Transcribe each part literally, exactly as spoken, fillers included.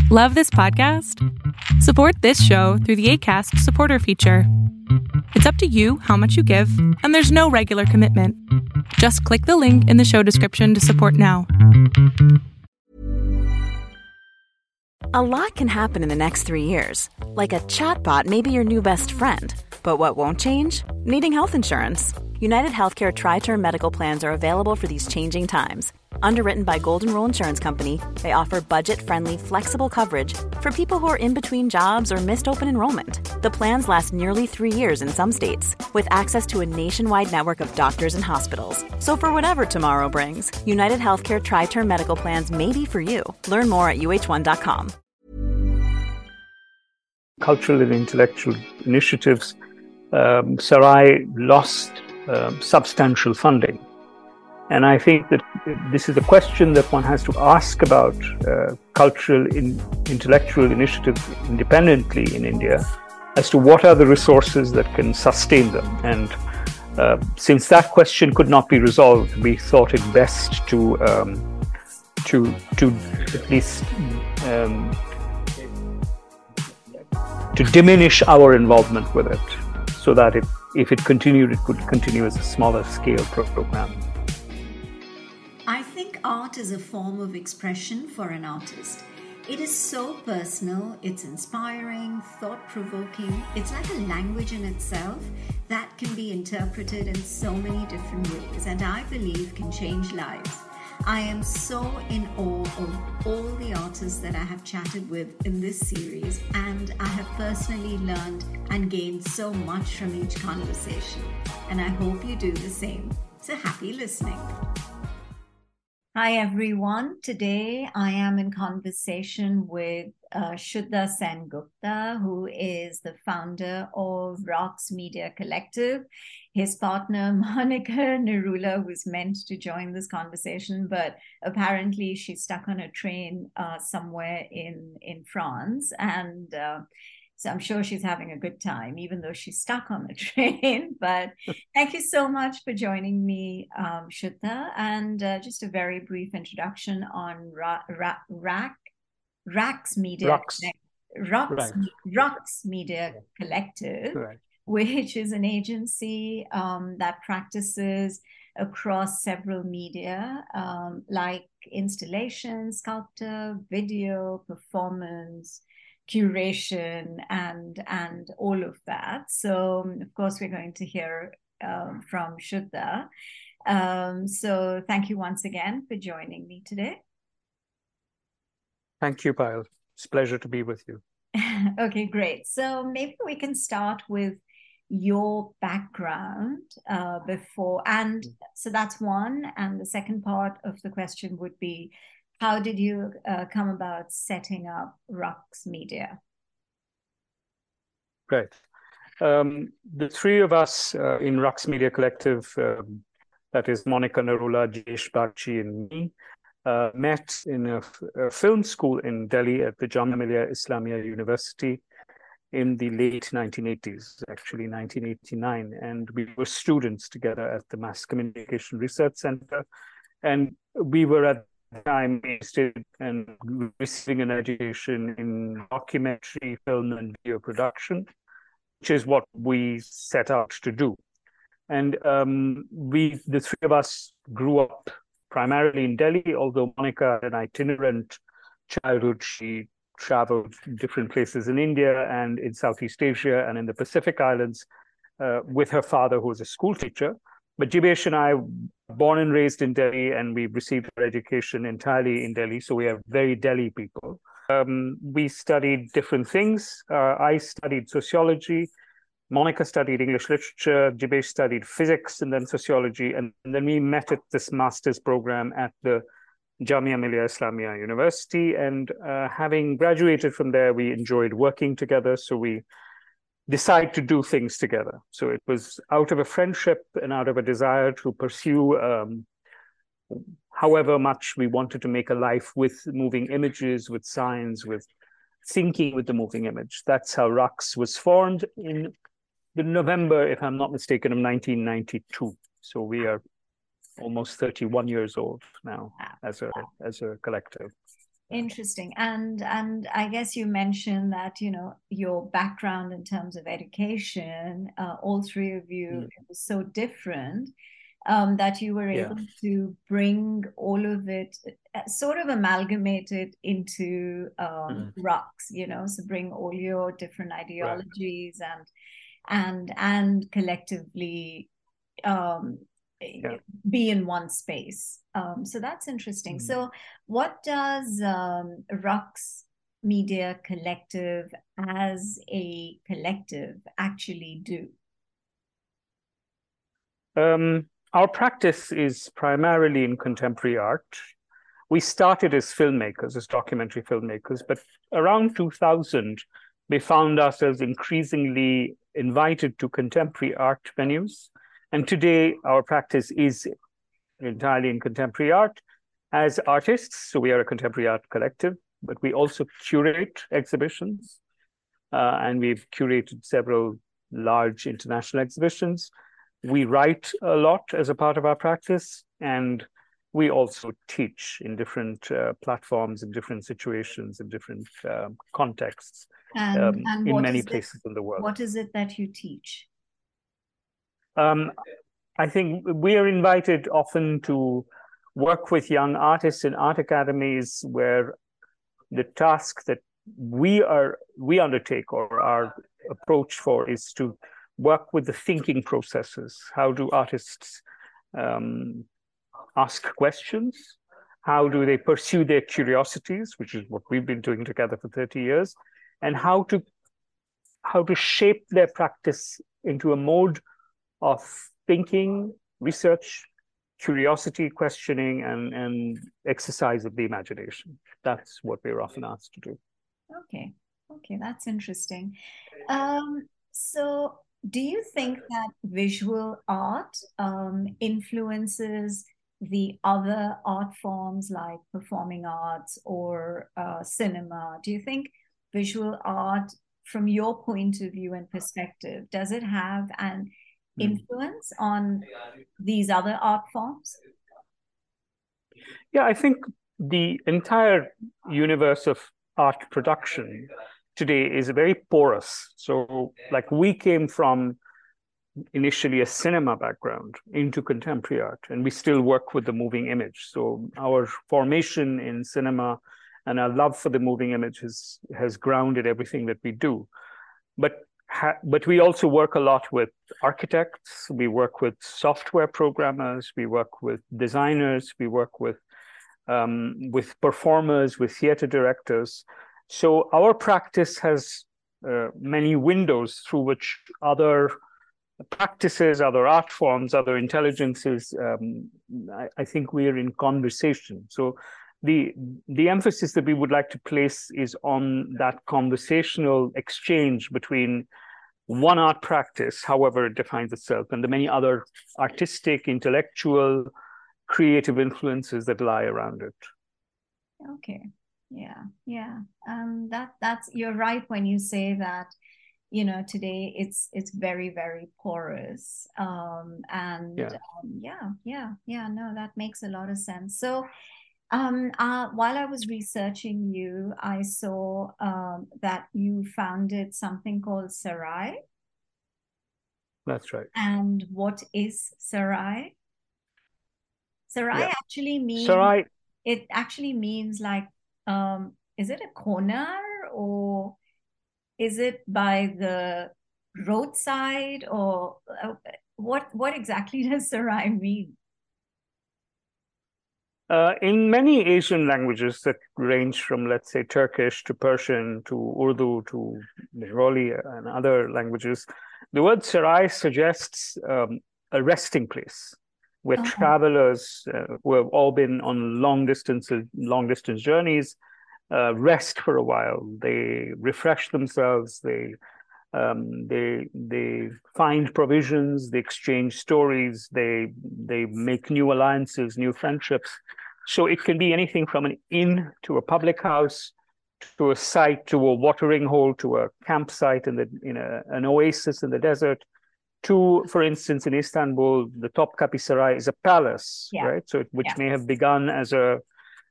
Love this podcast? Support this show through the Acast supporter feature. It's up to you how much you give, and there's no regular commitment. Just click the link in the show description to support now. A lot can happen in the next three years. Like a chatbot may be your new best friend. But what won't change? Needing health insurance. United Healthcare Tri-Term Medical Plans are available for these changing times. Underwritten by Golden Rule Insurance Company, they offer budget-friendly, flexible coverage for people who are in between jobs or missed open enrollment. The plans last nearly three years in some states, with access to a nationwide network of doctors and hospitals. So for whatever tomorrow brings, United Healthcare Tri-Term Medical Plans may be for you. Learn more at U H one dot com. Cultural and intellectual initiatives, um, Sarai lost um, substantial funding. And I think that this is a question that one has to ask about uh, cultural, in, intellectual initiatives independently in India as to what are the resources that can sustain them. And uh, since that question could not be resolved, we thought it best to um, to to at least um, to diminish our involvement with it, so that it, if it continued, it could continue as a smaller scale program. I think art is a form of expression for an artist. It is so personal, it's inspiring, thought-provoking. It's like a language in itself that can be interpreted in so many different ways, and I believe can change lives. I am so in awe of all the artists that I have chatted with in this series, and I have personally learned and gained so much from each conversation, and I hope you do the same. So happy listening. Hi everyone. Today I am in conversation with uh, Shuddha Sengupta, who is the founder of Rocks Media Collective. His partner Monica Narula was meant to join this conversation, but apparently she's stuck on a train uh, somewhere in, in France, and uh, so I'm sure she's having a good time, even though she's stuck on the train. But thank you so much for joining me, um, Shuddha. And uh, just a very brief introduction on Ra- Ra- Rack, Racks Media, Rocks. Rocks, Right. Rocks Media Collective, Right. which is an agency um, that practices across several media, um, like installation, sculpture, video, performance, curation, and and all of that. So of course we're going to hear um, from Shuddha. Um, so thank you once again for joining me today. Thank you, Payal. It's a pleasure to be with you. Okay, great. So maybe we can start with your background uh, before, and so that's one. And the second part of the question would be, how did you uh, come about setting up Rocks Media? Great. Um, the three of us uh, in Rocks Media Collective, um, that is Monica Narula, Jayesh Bagchi, and me, uh, met in a, a film school in Delhi at the Jamia Millia Islamia University in the late nineteen eighties, actually nineteen eighty-nine. And we were students together at the Mass Communication Research Center. And we were at the time interested and receiving an education in documentary, film, and video production, which is what we set out to do. And um, we, the three of us, grew up primarily in Delhi, although Monica had an itinerant childhood. She traveled different places in India and in Southeast Asia and in the Pacific Islands uh, with her father, who was a school teacher. But Jibesh and I, born and raised in Delhi, and we received our education entirely in Delhi, so we are very Delhi people. Um, we studied different things. Uh, I studied sociology. Monica studied English literature. Jibesh studied physics and then sociology. And, and then we met at this master's program at the Jamia Millia Islamia University. And uh, having graduated from there, we enjoyed working together. So we decide to do things together. So it was out of a friendship and out of a desire to pursue um, however much we wanted to make a life with moving images, with science, with thinking with the moving image. That's how Rocks was formed in the November, if I'm not mistaken, of nineteen ninety-two. So we are almost thirty-one years old now as a as a collective. Interesting. And and I guess you mentioned that, you know, your background in terms of education, uh, all three of you, Mm. it was so different, um, that you were Yeah. able to bring all of it, uh, sort of amalgamate it into um, Mm. Rux, you know, so bring all your different Right. ideologies and and and collectively um, Yeah. be in one space. Um, so that's interesting. Mm. So, what does um, Rux Media Collective as a collective actually do? Um, our practice is primarily in contemporary art. We started as filmmakers, as documentary filmmakers, but around two thousand, we found ourselves increasingly invited to contemporary art venues. And today, our practice is entirely in contemporary art as artists. So we are a contemporary art collective, but we also curate exhibitions. Uh, and we've curated several large international exhibitions. We write a lot as a part of our practice, and we also teach in different uh, platforms, in different situations, in different uh, contexts, And um, and in what many is it, places in the world. what is it that you teach? Um, I think we are invited often to work with young artists in art academies where the task that we are we undertake, or our approach for, is to work with the thinking processes. How do artists um, ask questions? How do they pursue their curiosities, which is what we've been doing together for thirty years, and how to how to shape their practice into a mode of thinking, research, curiosity, questioning, and, and exercise of the imagination. That's what we're often asked to do. Okay, okay, that's interesting. Um, so, do you think that visual art um, influences the other art forms like performing arts or uh, cinema? Do you think visual art, from your point of view and perspective, does it have an influence on these other art forms? Yeah, I think the entire universe of art production today is very porous. So, like, we came from initially a cinema background into contemporary art, and we still work with the moving image. So, our formation in cinema and our love for the moving image has, has grounded everything that we do. But Ha- but we also work a lot with architects, we work with software programmers, we work with designers, we work with um, with performers, with theater directors. So our practice has uh, many windows through which other practices, other art forms, other intelligences, um, I, I think we are in conversation. So the the emphasis that we would like to place is on that conversational exchange between one art practice, however it defines itself, and the many other artistic, intellectual, creative influences that lie around it. Okay, yeah, yeah. Um, that that's you're right when you say that, you know, today it's it's very, very porous. Um, and Yeah. um, yeah, yeah, yeah. No, that makes a lot of sense. So. Um, uh, while I was researching you, I saw um, that you founded something called Sarai. That's right. And what is Sarai? Sarai Yeah. actually means Sarai, it actually means like um, is it a corner or is it by the roadside or uh, what what exactly does Sarai mean? Uh, in many Asian languages that range from, let's say, Turkish to Persian to Urdu to Bengali and other languages, the word sarai suggests um, a resting place where Oh, travelers uh, who have all been on long distance, long distance journeys uh, rest for a while. They refresh themselves. They um, they they find provisions. They exchange stories. They they make new alliances, new friendships. So it can be anything from an inn to a public house, to a site, to a watering hole, to a campsite in the in a, an oasis in the desert. To, for instance, in Istanbul, the Topkapi Saray is a palace, yeah, right? So it, which yeah. may have begun as a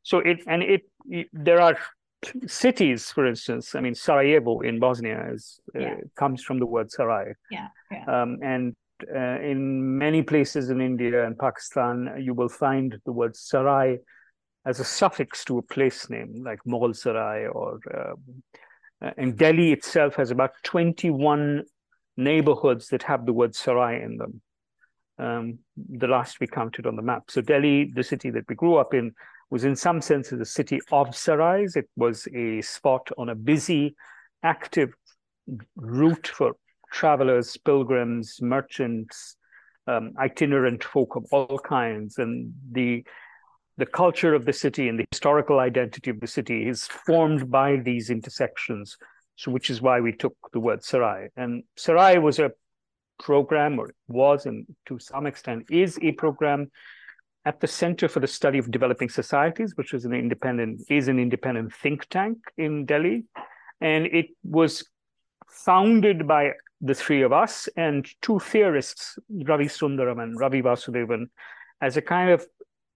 So it and it, it there are cities, for instance. I mean, Sarajevo in Bosnia is Yeah. uh, comes from the word Sarai, Yeah, yeah. um, and uh, in many places in India and Pakistan, you will find the word Sarai as a suffix to a place name, like Mughal Sarai, or um, uh, and Delhi itself has about twenty-one neighborhoods that have the word Sarai in them. Um, the last we counted on the map. So Delhi, the city that we grew up in, was in some senses a city of sarais. It was a spot on a busy, active route for travelers, pilgrims, merchants, um, itinerant folk of all kinds. And the the culture of the city and the historical identity of the city is formed by these intersections. So, which is why we took the word Sarai. And Sarai was a program, or was, and to some extent is a program at the Center for the Study of Developing Societies, which is an independent is an independent think tank in Delhi, and it was founded by the three of us and two theorists, Ravi Sundaram and Ravi Vasudevan, as a kind of,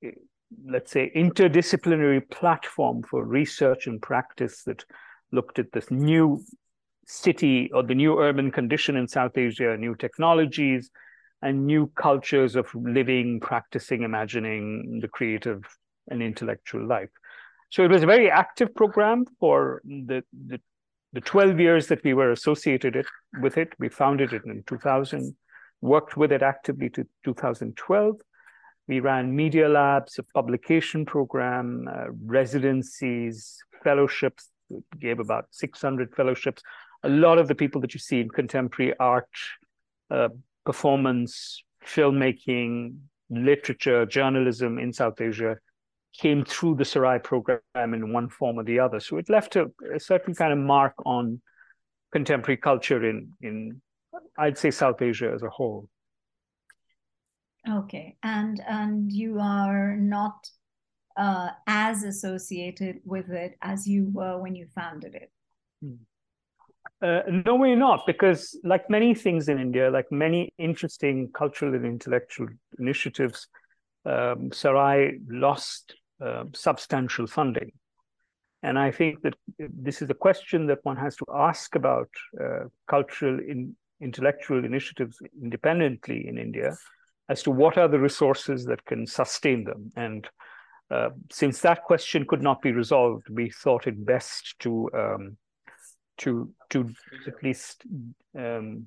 let's say, interdisciplinary platform for research and practice that looked at this new city or the new urban condition in South Asia, new technologies and new cultures of living, practicing, imagining the creative and intellectual life. So it was a very active program for the, the, the twelve years that we were associated it, with it. We founded it in two thousand, worked with it actively to two thousand twelve. We ran media labs, a publication program, uh, residencies, fellowships, gave about six hundred fellowships. A lot of the people that you see in contemporary art, uh, performance, filmmaking, literature, journalism in South Asia came through the Sarai program in one form or the other. So it left a, a certain kind of mark on contemporary culture in, in, I'd say, South Asia as a whole. Okay, and and you are not uh, as associated with it as you were when you founded it. Hmm. Uh, no, we're not, because like many things in India, like many interesting cultural and intellectual initiatives, um, Sarai lost uh, substantial funding. And I think that this is a question that one has to ask about uh, cultural in, intellectual initiatives independently in India, as to what are the resources that can sustain them. And uh, since that question could not be resolved, we thought it best to um, to to at least um,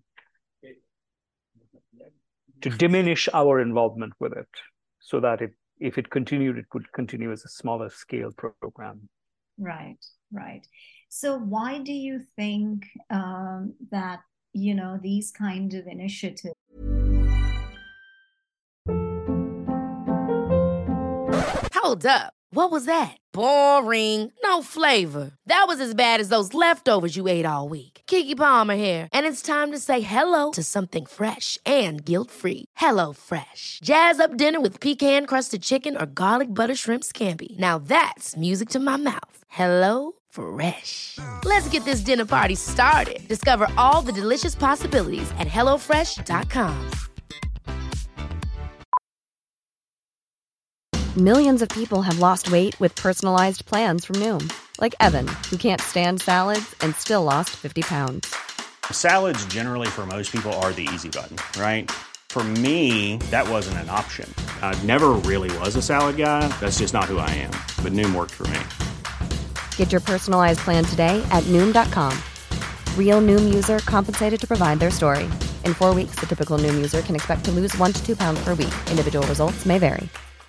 to diminish our involvement with it, so that it, if it continued, it could continue as a smaller scale program. Right, right. So why do you think um, that, you know, these kind of initiatives? Hold up. What was that? Boring. No flavor. That was as bad as those leftovers you ate all week. Keke Palmer here, and it's time to say hello to something fresh and guilt-free. Hello Fresh. Jazz up dinner with pecan-crusted chicken or garlic butter shrimp scampi. Now that's music to my mouth. Hello Fresh. Let's get this dinner party started. Discover all the delicious possibilities at hello fresh dot com. Millions of people have lost weight with personalized plans from Noom. Like Evan, who can't stand salads and still lost fifty pounds. Salads generally for most people are the easy button, right? For me, that wasn't an option. I never really was a salad guy. That's just not who I am. But Noom worked for me. Get your personalized plan today at Noom dot com. Real Noom user compensated to provide their story. In four weeks, the typical Noom user can expect to lose one to two pounds per week. Individual results may vary.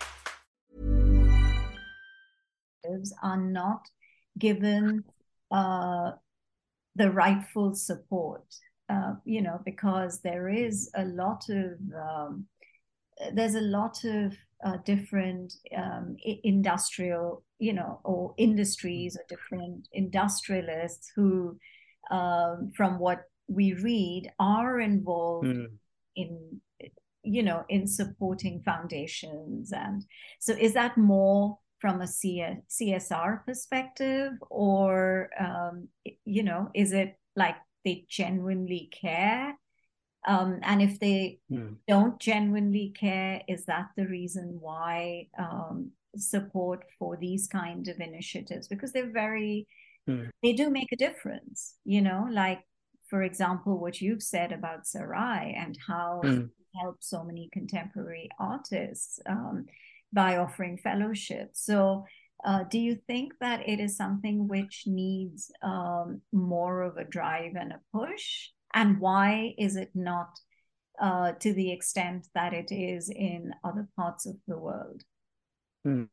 Are not given uh, the rightful support, uh, you know, because there is a lot of um, there's a lot of uh, different um, industrial, you know, or industries or different industrialists who, um, from what we read, are involved mm. in, you know, in supporting foundations. And so is that more from a C S R perspective, or, um, you know, is it like they genuinely care? Um, and if they mm. don't genuinely care, is that the reason why um, support for these kind of initiatives, because they're very, mm. they do make a difference, you know, like, for example, what you've said about Sarai and how Mm. it helps so many contemporary artists um, by offering fellowships. So uh, do you think that it is something which needs um, more of a drive and a push? And why is it not uh, to the extent that it is in other parts of the world? Mm.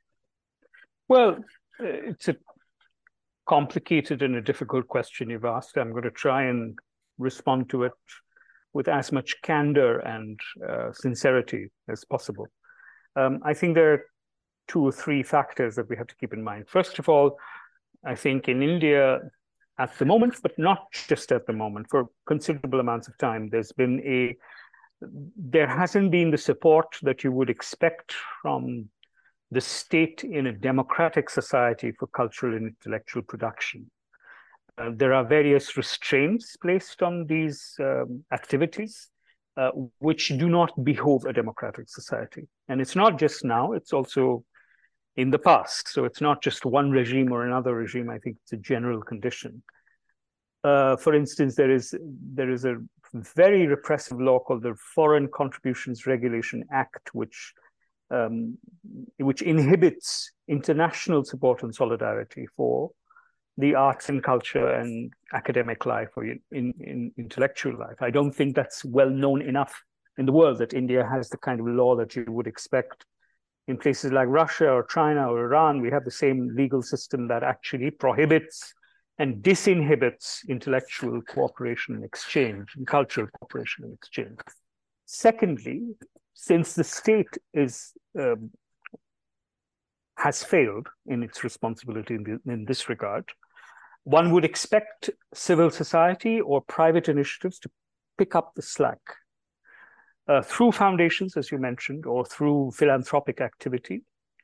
Well, it's a complicated and a difficult question you've asked. I'm going to try and respond to it with as much candor and uh, sincerity as possible. Um, I think there are two or three factors that we have to keep in mind. First of all, I think in India at the moment, but not just at the moment, for considerable amounts of time, there's been a, there hasn't been the support that you would expect from the state in a democratic society for cultural and intellectual production. Uh, there are various restraints placed on these um, activities, uh, which do not behove a democratic society. And it's not just now, it's also in the past. So it's not just one regime or another regime. I think it's a general condition. Uh, for instance, there is, there is a very repressive law called the Foreign Contributions Regulation Act, which Um, which inhibits international support and solidarity for the arts and culture and academic life or in, in, in intellectual life. I don't think that's well known enough in the world that India has the kind of law that you would expect in places like Russia or China or Iran. We have the same legal system that actually prohibits and disinhibits intellectual cooperation and exchange and cultural cooperation and exchange. Secondly, since the state is um, has failed in its responsibility in, the, in this regard, one would expect civil society or private initiatives to pick up the slack uh, through foundations, as you mentioned, or through philanthropic activity.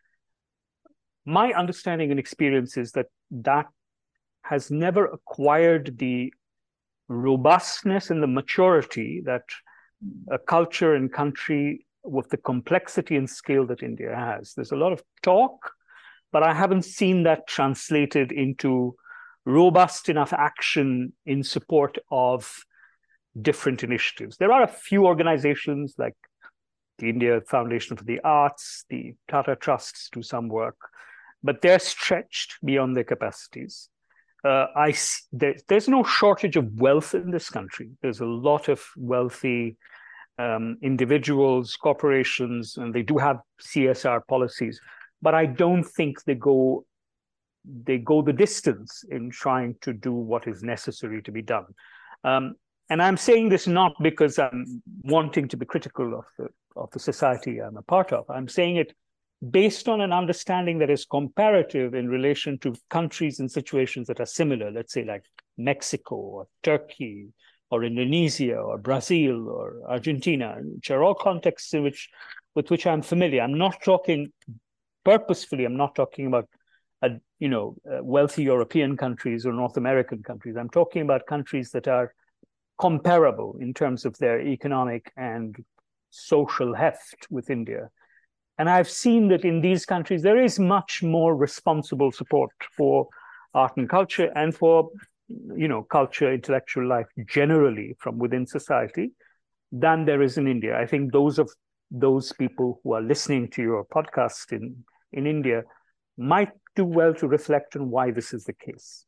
My understanding and experience is that that has never acquired the robustness and the maturity that a culture and country with the complexity and scale that India has. There's a lot of talk, but I haven't seen that translated into robust enough action in support of different initiatives. There are a few organizations like the India Foundation for the Arts, the Tata Trusts do some work, but they're stretched beyond their capacities. Uh, I there, there's no shortage of wealth in this country. There's a lot of wealthy um, individuals, corporations, and they do have C S R policies. But I don't think they go they go the distance in trying to do what is necessary to be done. Um, and I'm saying this not because I'm wanting to be critical of the of the society I'm a part of. I'm saying it based on an understanding that is comparative in relation to countries and situations that are similar, let's say like Mexico or Turkey or Indonesia or Brazil or Argentina, which are all contexts in which, with which I'm familiar. I'm not talking purposefully, I'm not talking about uh, you know, uh, wealthy European countries or North American countries. I'm talking about countries that are comparable in terms of their economic and social heft with India. And I've seen that in these countries, there is much more responsible support for art and culture and for, you know, culture, intellectual life generally from within society than there is in India. I think those of those people who are listening to your podcast in, in India might do well to reflect on why this is the case.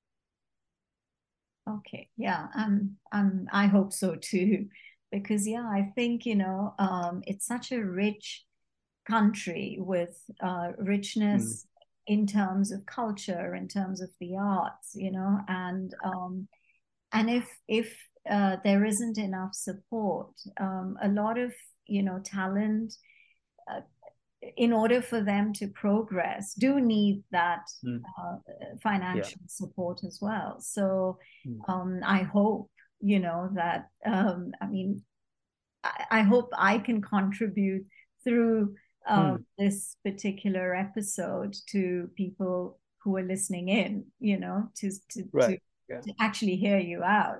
Okay, yeah, um, um, I hope so too, because yeah, I think, you know, um, it's such a rich country with uh, richness mm. in terms of culture, in terms of the arts, you know, and um, and if if uh, there isn't enough support, um, a lot of, you know, talent, uh, in order for them to progress, do need that mm. uh, financial yeah. support as well. So mm. um, I hope, you know, that, um, I mean, I, I hope I can contribute through Uh, mm. this particular episode to people who are listening in, you know, to to, right. to, yeah. to actually hear you out.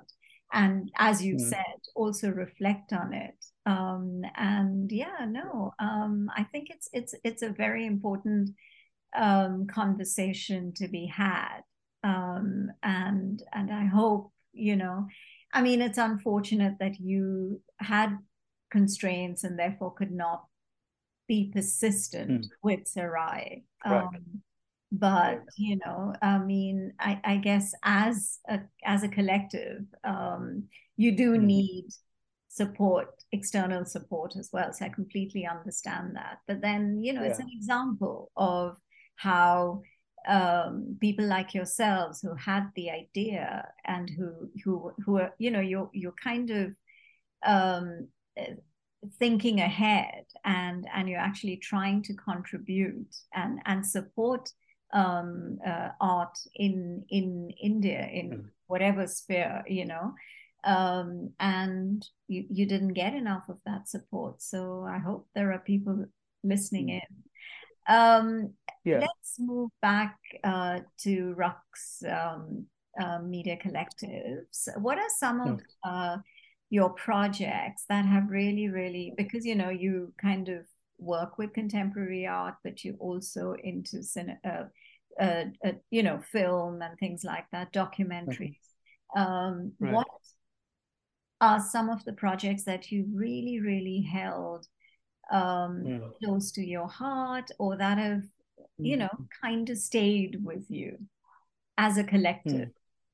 and as you Mm. said, also reflect on it. Um, and yeah, no, um, I think it's it's it's a very important um, conversation to be had. Um, and and I hope, you know, I mean, it's unfortunate that you had constraints and therefore could not be persistent Mm. with Sarai. Right. Um, but you know, I mean, I, I guess as a as a collective, um, you do Mm. need support, external support as well. So I completely understand that. But then, you know, it's Yeah. an example of how um, people like yourselves who had the idea and who who who are, you know, you're you're kind of um, thinking ahead, and and you're actually trying to contribute and and support um, uh, art in in India in Mm. whatever sphere, you know. Um, and you, you didn't get enough of that support. So I hope there are people listening Mm. in. Um, Yeah. let's move back uh, to Rux um, uh, Media Collectives. What are some of Mm. uh, your projects that have really, really, because, you know, you kind of work with contemporary art, but you also into, uh, uh, uh, you know, film and things like that, documentaries. Mm-hmm. Um, Right. What are some of the projects that you really, really held um, mm. close to your heart, or that have, you know, kind of stayed with you as a collective? Mm.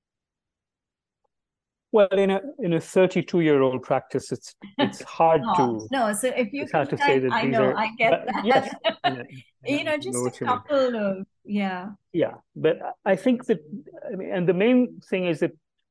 Well, in a in a thirty-two year old practice, it's it's hard no, to no. So if you it's can, hard to say that I these know, are. I get But that. yes, I know, I you know, just know a couple of yeah. Yeah, but I think that, I mean, and the main thing is that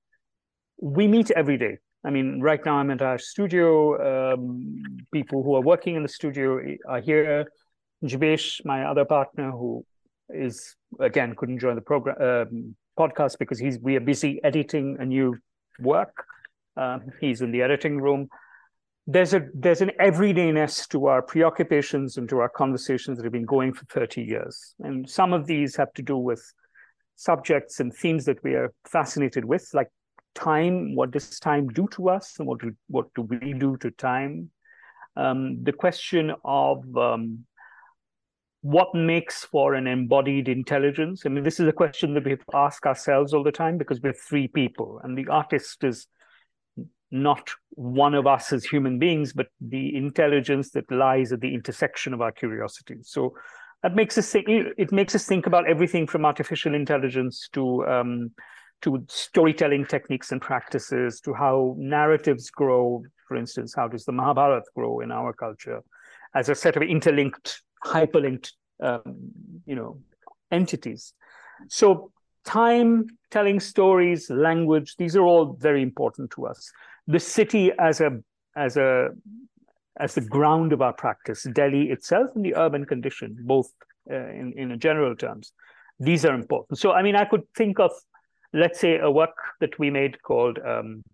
we meet every day. I mean, right now I'm at our studio. Um, people who are working in the studio are here. Jibesh, my other partner, who is again couldn't join the program um, podcast because he's we are busy editing a new work. Uh, he's in the editing room. There's a there's an everydayness to our preoccupations and to our conversations that have been going for thirty years, and some of these have to do with subjects and themes that we are fascinated with, like time. What does time do to us, and what do what do we do to time? Um, the question of um, what makes for an embodied intelligence. I mean, this is a question that we have to ask ourselves all the time because we're three people, and the artist is not one of us as human beings, but the intelligence that lies at the intersection of our curiosity. So that makes us think. It makes us think about everything from artificial intelligence to um, to storytelling techniques and practices, to how narratives grow. For instance, how does the Mahabharata grow in our culture as a set of interlinked, hyperlinked, um, you know, entities? So time, telling stories, language, these are all very important to us. The city as a as a as the ground of our practice, Delhi itself and the urban condition, both uh, in in general terms, these are important. So I mean, I could think of, let's say, a work that we made called um,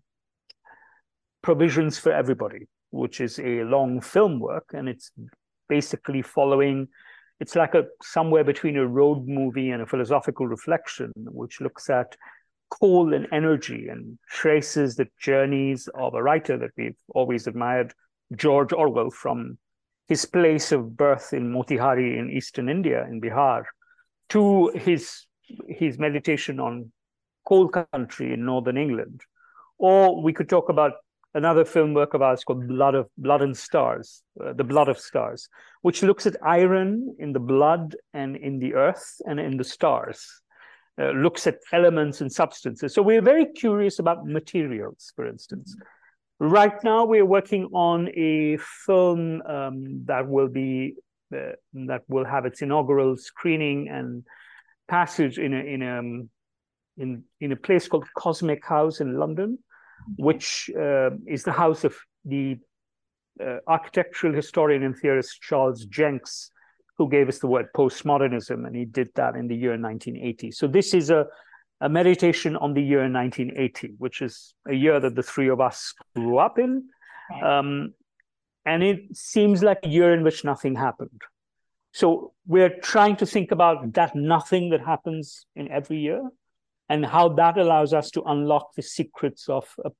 Provisions for Everybody, which is a long film work, and it's basically following. It's like a somewhere between a road movie and a philosophical reflection, which looks at coal and energy and traces the journeys of a writer that we've always admired, George Orwell, from his place of birth in Motihari in eastern India, in Bihar, to his his meditation on coal country in northern England. Or we could talk about another film work of ours called Blood of Blood and Stars, uh, The Blood of Stars, which looks at iron in the blood and in the earth and in the stars. Uh, looks at elements and substances. So we're very curious about materials, for instance. Mm-hmm. Right now, we're working on a film um, that will be uh, that will have its inaugural screening and passage in a in a in in a place called Cosmic House in London, which uh, is the house of the uh, architectural historian and theorist Charles Jenks, who gave us the word postmodernism, and he did that in the year nineteen eighty. So this is a, a meditation on the year nineteen eighty, which is a year that the three of us grew up in. Right. Um, and it seems like a year in which nothing happened. So we're trying to think about that nothing that happens in every year and how that allows us to unlock the secrets of a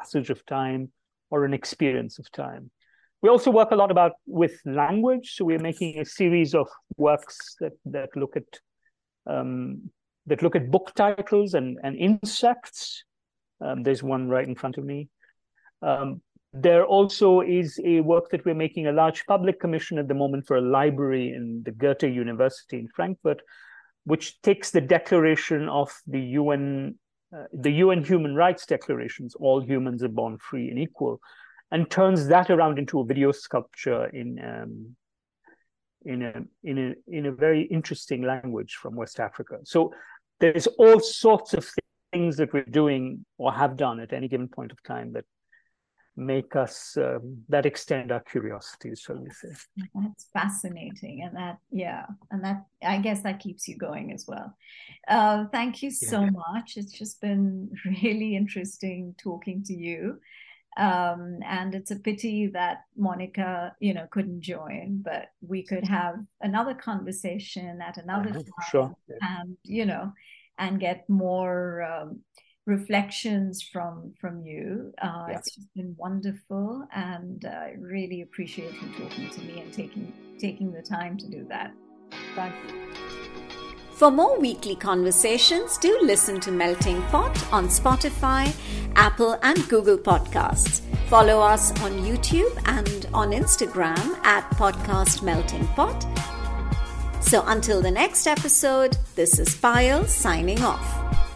passage of time or an experience of time. We also work a lot about with language. So we're making a series of works that that look at um, that look at book titles and, and insects. Um, there's one right in front of me. Um, there also is a work that we're making, a large public commission at the moment for a library in the Goethe University in Frankfurt, which takes the declaration of the U N, uh, the U N Human Rights Declarations, all humans are born free and equal, and turns that around into a video sculpture in um, in a in a in a very interesting language from West Africa. So there's all sorts of things that we're doing or have done at any given point of time that make us um, that extend our curiosity, shall we say. That's fascinating, and that yeah and that I guess that keeps you going as well. Uh, thank you so yeah. much. It's just been really interesting talking to you, um, and it's a pity that Monica you know couldn't join, but we could have another conversation at another uh, time sure. and you know and get more um, reflections from from you. Uh, yeah. It's just been wonderful, and I uh, really appreciate you talking to me and taking taking the time to do that. Thank you. For more weekly conversations, do listen to Melting Pot on Spotify, Apple and Google Podcasts. Follow us on YouTube and on Instagram at Podcast Melting Pot. So until the next episode, this is Payal signing off.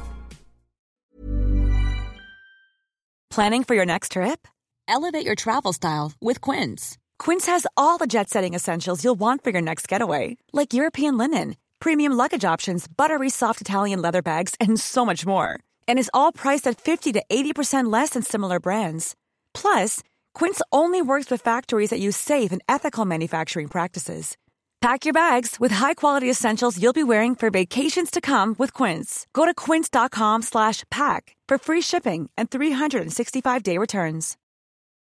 Planning for your next trip? Elevate your travel style with Quince. Quince has all the jet-setting essentials you'll want for your next getaway, like European linen, premium luggage options, buttery soft Italian leather bags, and so much more. And is all priced at fifty to eighty percent less than similar brands. Plus, Quince only works with factories that use safe and ethical manufacturing practices. Pack your bags with high-quality essentials you'll be wearing for vacations to come with Quince. Go to quince.com slash pack for free shipping and three sixty-five day returns.